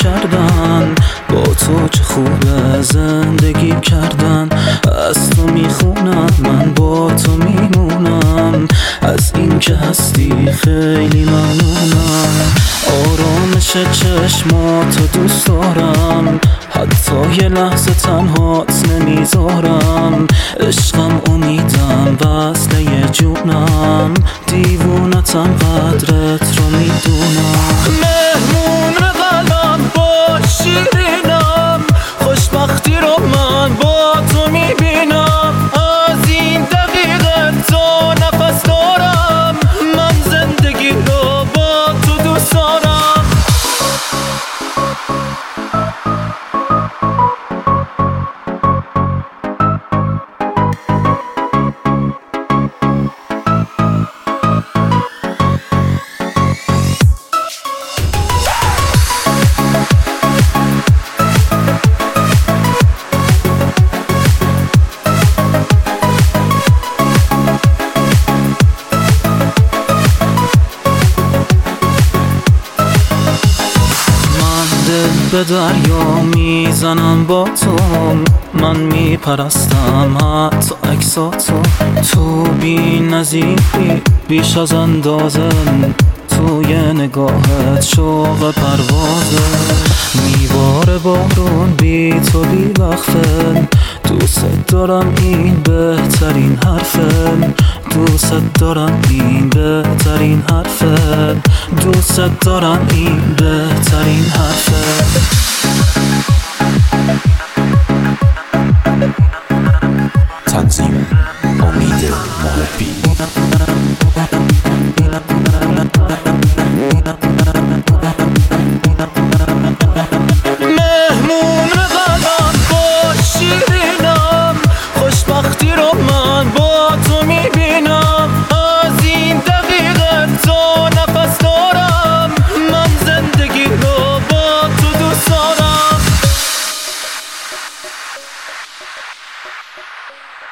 کردن. با تو چه خوبه زندگی کردن. از تو میخونم من با تو میمونم. از این که هستی خیلی ممنونم. آرامش چشماتو دوست دارم. حتی یه لحظه تنهات نمیذارم. عشقم امیدم وصله جونم. دیوونتم قدرت رو میدونم. مهمون قلبم با شیرینم. خوشبختی رو من با تو میبینم. از این دقیقه تا نفس دارم. من زندگی رو با تو دوست دارم. به دریا میزنم با تو. من میپرستم حتی عکساتو. تو بی نظیری بیش از اندازه. توی نگاهت شوق پروازه. میباره بارون بی تو بی وقفه. دوست دارم این بهترین حرفه. دوست دارم این بهترین حرفه. دوست دارم این بهترین حرفه. تنظیم امید محبی. مهمون قلبم با شیرینم. خوشبختی رو من با تو میبینم. از این دقیقه تا نفس دارم. من زندگی رو با تو دوست دارم.